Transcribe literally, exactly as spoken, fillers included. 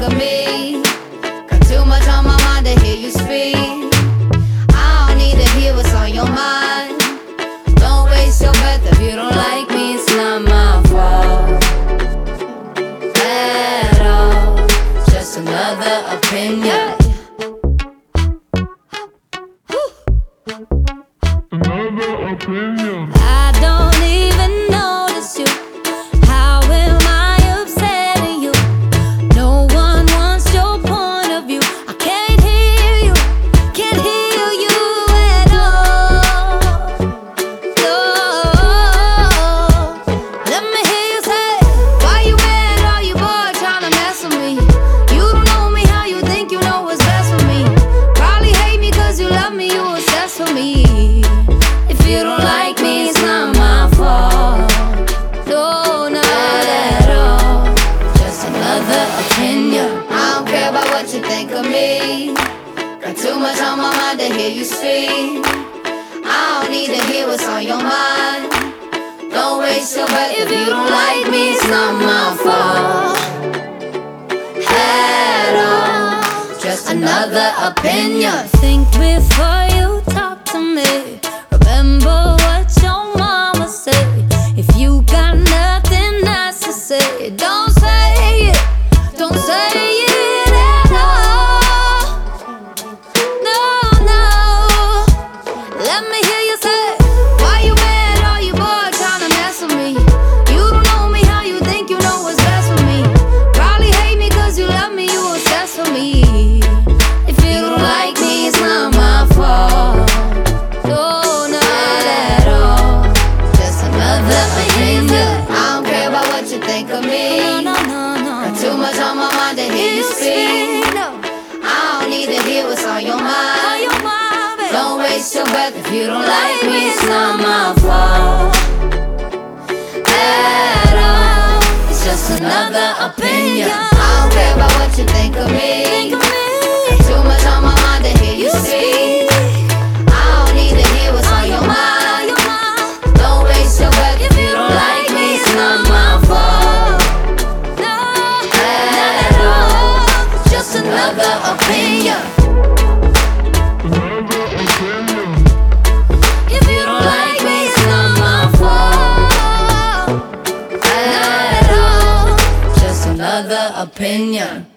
of me. Got too much on my mind to hear you speak. I don't need to hear what's on your mind. Don't waste your breath if you don't like me. It's not my fault at all. Just another opinion. Another opinion. I don't even notice you. How am I upsetting you? No one wants your point of view. I can't hear you, can't hear you at all. No. Let me hear you say, why you mad? Are you bored trying to mess with me? You don't know me, how you think you know what's best for me? Probably hate me cause you love me, you obsessed with me. If you don't like me, it's not my fault. No, not at all. Just another opinion. I don't care about what you think of me. Got too much on my mind to hear you speak. I don't need to hear what's on your mind. Don't waste your breath. If you don't like me, it's not my fault at all. Just another opinion. Think before you talk to me. Remember what your mama said. If you got nothing nice to say, don't say it, don't say it at all. No, no. Let me hear you say, why you mad? Are you bored trying to mess with me? You don't know me, how you think you know what's best for me? Probably hate me cause you love me, you obsessed with me. If you don't like me, it's not my fault. No, not at all. Just another opinion. I don't care about what you think of me. No, no, no, no. Got too much on my mind to hear you speak. I don't need to hear what's on your mind. Don't waste your breath if you don't like me. It's not my fault at all. It's just another opinion. I don't care about what you think of me. Got too much on my mind to hear you speak. I don't need to hear what's on your mind. Don't waste your breath if you don't like me. It's not my fault at all. Just another opinion. Another opinion. If you don't like me, it's not my fault at all. Just another opinion.